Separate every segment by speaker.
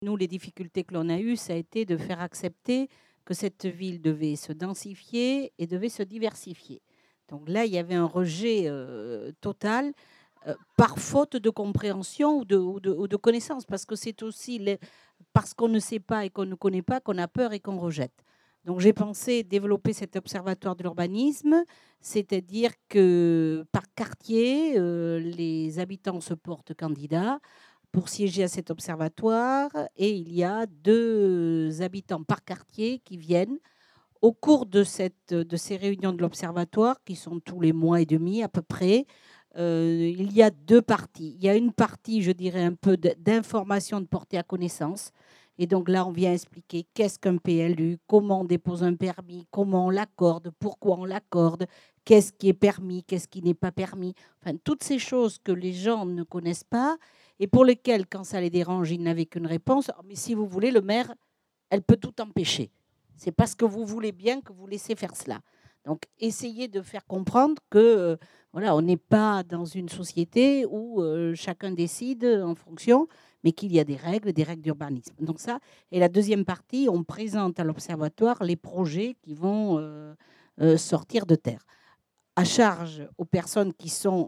Speaker 1: Nous, les difficultés que l'on a eues, ça a été de faire accepter que cette ville devait se densifier et devait se diversifier. Donc là, il y avait un rejet total par faute de compréhension ou de connaissance, parce que c'est aussi parce qu'on ne sait pas et qu'on ne connaît pas qu'on a peur et qu'on rejette. Donc j'ai pensé développer cet observatoire de l'urbanisme, c'est-à-dire que par quartier, les habitants se portent candidats pour siéger à cet observatoire et il y a 2 habitants par quartier qui viennent. Au cours de ces réunions de l'observatoire, qui sont tous les mois et demi à peu près, il y a 2 parties. Il y a une partie, je dirais, un peu d'information de portée à connaissance. Et donc là, on vient expliquer qu'est-ce qu'un PLU, comment on dépose un permis, comment on l'accorde, pourquoi on l'accorde, qu'est-ce qui est permis, qu'est-ce qui n'est pas permis. Enfin, toutes ces choses que les gens ne connaissent pas et pour lesquelles, quand ça les dérange, ils n'avaient qu'une réponse. Oh, mais si vous voulez, le maire, elle peut tout empêcher. C'est parce que vous voulez bien que vous laissez faire cela. Donc, essayez de faire comprendre que voilà, on n'est pas dans une société où chacun décide en fonction, mais qu'il y a des règles d'urbanisme. Donc ça, et la deuxième partie, on présente à l'observatoire les projets qui vont sortir de terre. À charge aux personnes qui sont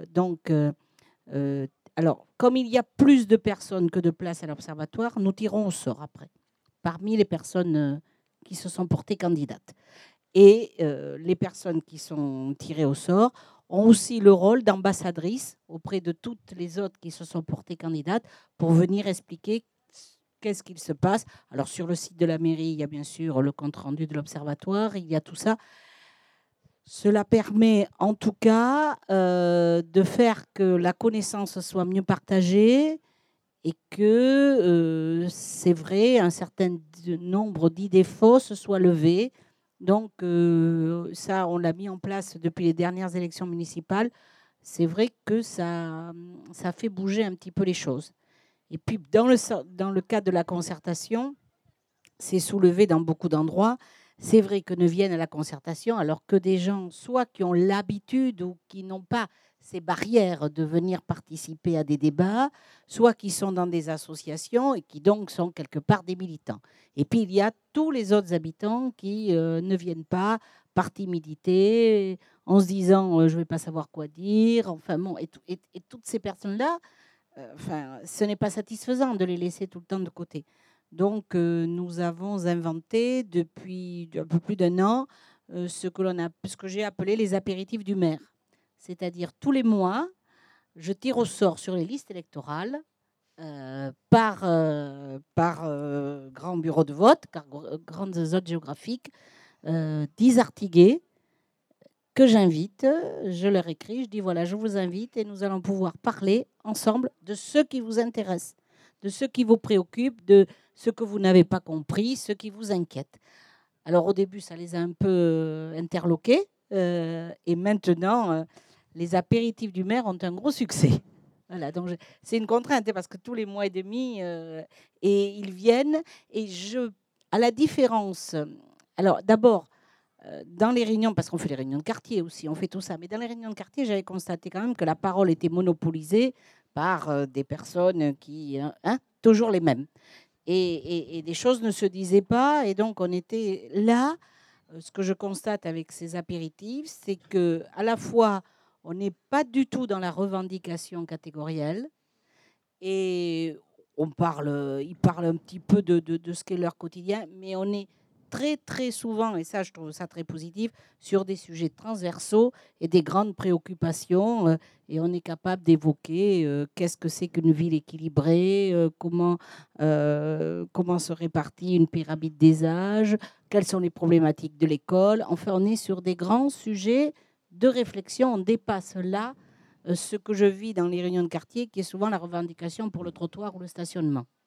Speaker 1: alors, comme il y a plus de personnes que de places à l'observatoire, nous tirons au sort après, parmi les personnes qui se sont portées candidates. Et les personnes qui sont tirées au sort ont aussi le rôle d'ambassadrices auprès de toutes les autres qui se sont portées candidates pour venir expliquer qu'est-ce qu'il se passe. Alors, sur le site de la mairie, il y a bien sûr le compte-rendu de l'observatoire, il y a tout ça. Cela permet en tout cas de faire que la connaissance soit mieux partagée et que, c'est vrai, un certain nombre d'idées fausses soient levées. Donc ça, on l'a mis en place depuis les dernières élections municipales. C'est vrai que ça fait bouger un petit peu les choses. Et puis dans le cadre de la concertation, c'est soulevé dans beaucoup d'endroits. C'est vrai que ne viennent à la concertation alors que des gens, soit qui ont l'habitude ou qui n'ont pas ces barrières de venir participer à des débats, soit qui sont dans des associations et qui donc sont quelque part des militants. Et puis il y a tous les autres habitants qui ne viennent pas par timidité, en se disant je ne vais pas savoir quoi dire, enfin bon, et toutes ces personnes-là, enfin, ce n'est pas satisfaisant de les laisser tout le temps de côté. Donc, nous avons inventé depuis un peu plus d'1 an ce que j'ai appelé les apéritifs du maire. C'est-à-dire tous les mois, je tire au sort sur les listes électorales par grand bureau de vote, par grandes zones géographiques, 10 artigués que j'invite, je leur écris, je dis voilà, je vous invite et nous allons pouvoir parler ensemble de ce qui vous intéresse, de ce qui vous préoccupe, de ce que vous n'avez pas compris, ce qui vous inquiète. Alors au début, ça les a un peu interloqués et maintenant, les apéritifs du maire ont un gros succès. Voilà, donc c'est une contrainte parce que tous les mois et demi, et ils viennent et à la différence, alors d'abord, dans les réunions, parce qu'on fait les réunions de quartier aussi, on fait tout ça, mais dans les réunions de quartier, j'avais constaté quand même que la parole était monopolisée par des personnes qui, toujours les mêmes. Et les choses ne se disaient pas, et donc on était là. Ce que je constate avec ces apéritifs, c'est que à la fois, on n'est pas du tout dans la revendication catégorielle, et ils parlent un petit peu de ce qu'est leur quotidien, mais on est très, très souvent, et ça, je trouve ça très positif, sur des sujets transversaux et des grandes préoccupations. Et on est capable d'évoquer qu'est-ce que c'est qu'une ville équilibrée, comment se répartit une pyramide des âges, quelles sont les problématiques de l'école. Enfin, on est sur des grands sujets de réflexion. On dépasse là ce que je vis dans les réunions de quartier, qui est souvent la revendication pour le trottoir ou le stationnement.